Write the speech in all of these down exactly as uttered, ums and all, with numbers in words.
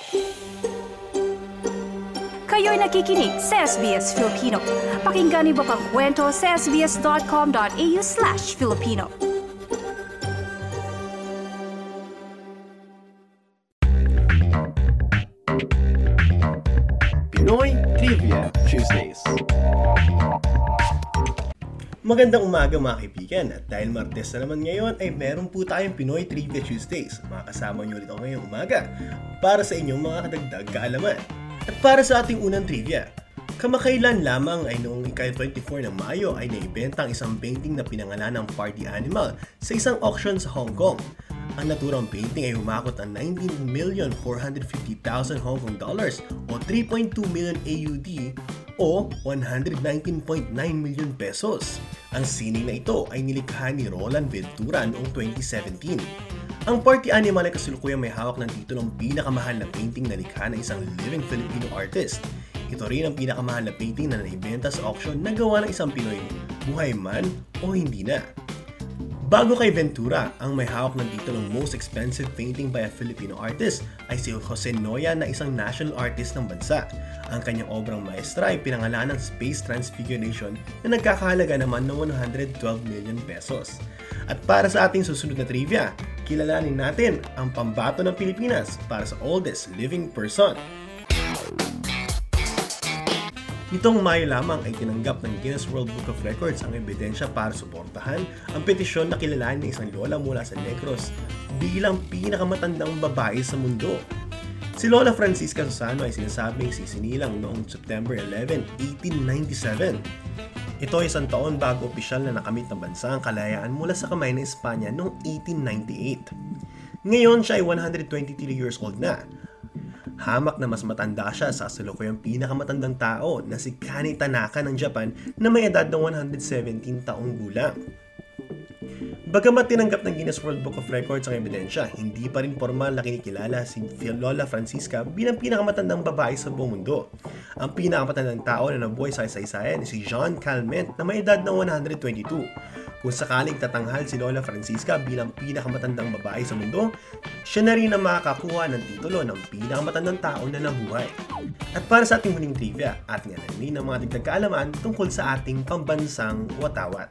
Kayo'y nakikinig sa S B S Filipino. Pakinggan niyo pa ang kwento sa sbs.com.au slash Filipino. Pinoy Trivia Tuesdays. Magandang umaga mga kaibigan, at dahil Martes na naman ngayon ay meron po tayong Pinoy Trivia Tuesdays. Makakasama nyo ulit ako ngayong umaga para sa inyong mga kadagdag kaalaman. At para sa ating unang trivia, kamakailan lamang ay noong ika-twenty-four ng Mayo ay naibenta ang isang painting na pinangalan ng Party Animal sa isang auction sa Hong Kong. Ang naturang painting ay humakot ng nineteen million four hundred fifty thousand Hong Kong dollars o three point two million A U D o one hundred nineteen point nine million pesos. Ang sining na ito ay nilikha ni Roland Ventura noong twenty seventeen. Ang Party Animal ay kasulukuyang may hawak ng titulong pinakamahal na painting na likha ng isang living Filipino artist. Ito rin ang pinakamahal na painting na naibenta sa auction na gawa ng isang Pinoy, buhay man o hindi na. Bago kay Ventura, ang may hawak ng titulong most expensive painting by a Filipino artist ay si Jose Noya na isang national artist ng bansa. Ang kanyang obrang maestra ay pinangalan ng Space Transfiguration na nagkakahalaga naman ng one hundred twelve million pesos. At para sa ating susunod na trivia, kilalanin natin ang pambato ng Pilipinas para sa oldest living person. Nitong Mayo lamang ay tinanggap ng Guinness World Book of Records ang ebidensya para suportahan ang petisyon na kilalanin ng isang lola mula sa Negros bilang pinakamatandang babae sa mundo. Si Lola Francisca Susano ay sinasabing sisinilang noong September eleventh, eighteen ninety-seven. Ito ay isang taon bago opisyal na nakamit ng bansa ang kalayaan mula sa kamay ng Espanya noong eighteen ninety-eight. Ngayon siya ay one hundred twenty-three years old na. Hamak na mas matanda siya sa kasalukuyang pinakamatandang tao na si Kani Tanaka ng Japan na may edad ng one hundred seventeen taong gulang. Bagamat tinanggap ng Guinness World Book of Records ang ebidensya, hindi pa rin formal na kinikilala si Lola Francisca bilang pinakamatandang babae sa buong mundo. Ang pinakamatandang tao na nabuhay sa kasaysayan ay si Jean Calment na may edad ng one hundred twenty-two. Kung sakaling tatanghal si Lola Francisca bilang pinakamatandang babae sa mundo, siya na rin ang makakakuha ng titulo ng pinakamatandang tao na nabuhay. At para sa ating huling trivia, ating alamin ang mga dagdag kaalaman tungkol sa ating pambansang watawat.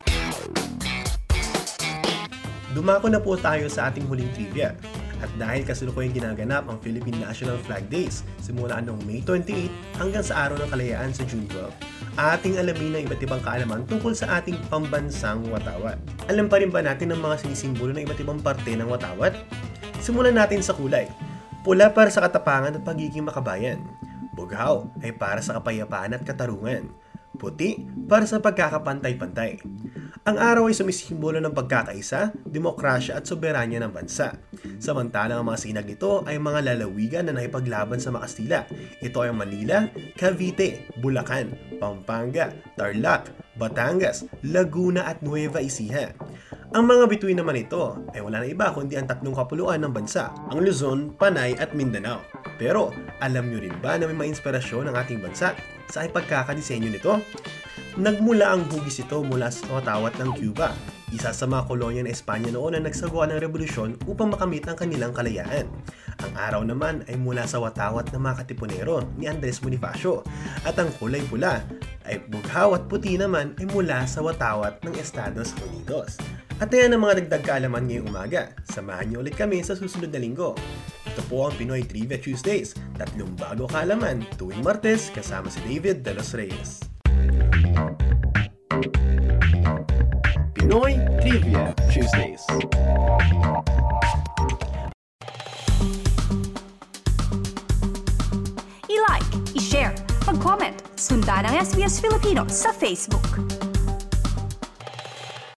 Dumako na po tayo sa ating huling trivia. At dahil kasalukuyang ginaganap ang Philippine National Flag Days simula noong May twenty-eighth hanggang sa Araw ng Kalayaan sa June twelfth, ating alamin ang iba't ibang kaalaman tungkol sa ating pambansang watawat. Alam pa rin ba natin ang mga sinisimbolo ng iba't ibang parte ng watawat? Simulan natin sa kulay. Pula para sa katapangan at pagiging makabayan. Bughaw ay para sa kapayapaan at katarungan. Puti para sa pagkakapantay-pantay. Ang araw ay sumisimbolo ng pagkakaisa, demokrasya at soberanya ng bansa. Samantalang ang mga sinag nito ay mga lalawigan na nakipaglaban sa mga Kastila. Ito ay Manila, Cavite, Bulacan, Pampanga, Tarlac, Batangas, Laguna at Nueva Ecija. Ang mga bituin naman ito ay wala na iba kundi ang tatlong kapuluan ng bansa, ang Luzon, Panay at Mindanao. Pero alam nyo rin ba na may mga inspirasyon ng ating bansa sa ipagkakadisenyo nito? Nagmula ang hugis ito mula sa watawat ng Cuba, isa sa mga kolonya ng Espanya noon na nagsagawa ng revolusyon upang makamit ang kanilang kalayaan. Ang araw naman ay mula sa watawat ng mga katipunero ni Andres Bonifacio at ang kulay pula ay bughaw at puti naman ay mula sa watawat ng Estados Unidos. At ayan ang mga dagdag kaalaman ngayong umaga. Samahan niyo ulit kami sa susunod na linggo. Ito po ang Pinoy Trivia Tuesdays, tatlong bago kaalaman tuwing Martes kasama si David De Los Reyes. Pinoy Trivia Tuesdays. I-like, i-share, mag-comment, sundan ang S B S Filipino sa Facebook.